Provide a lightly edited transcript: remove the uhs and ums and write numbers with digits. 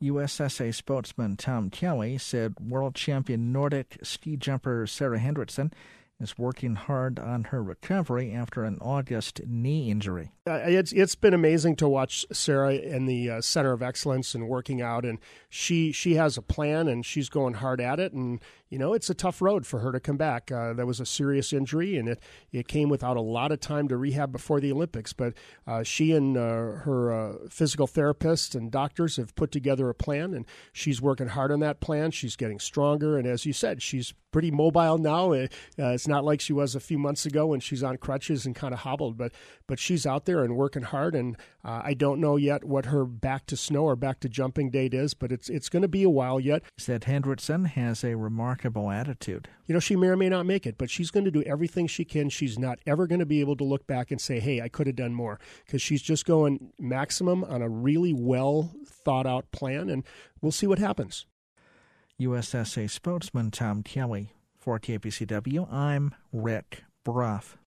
USSA spokesman Tom Kelly said world champion Nordic ski jumper Sarah Hendrickson is working hard on her recovery after an August knee injury. It's been amazing to watch Sarah in the Center of Excellence and working out, and she has a plan and she's going hard at it. And it's a tough road for her to come back. That was a serious injury, and it came without a lot of time to rehab before the Olympics. But she and her physical therapist and doctors have put together a plan, and she's working hard on that plan. She's getting stronger, and as you said, she's pretty mobile now. It's not like she was a few months ago when she's on crutches and kind of hobbled, but she's out there and working hard. And I don't know yet what her back to snow or back to jumping date is, but it's going to be a while yet. He said Hendrickson has a remarkable attitude. She may or may not make it, but she's going to do everything she can. She's not ever going to be able to look back and say, hey, I could have done more, because she's just going maximum on a really well thought out plan, and we'll see what happens. USSA spokesman Tom Kelly. For KPCW, I'm Rick Bruff.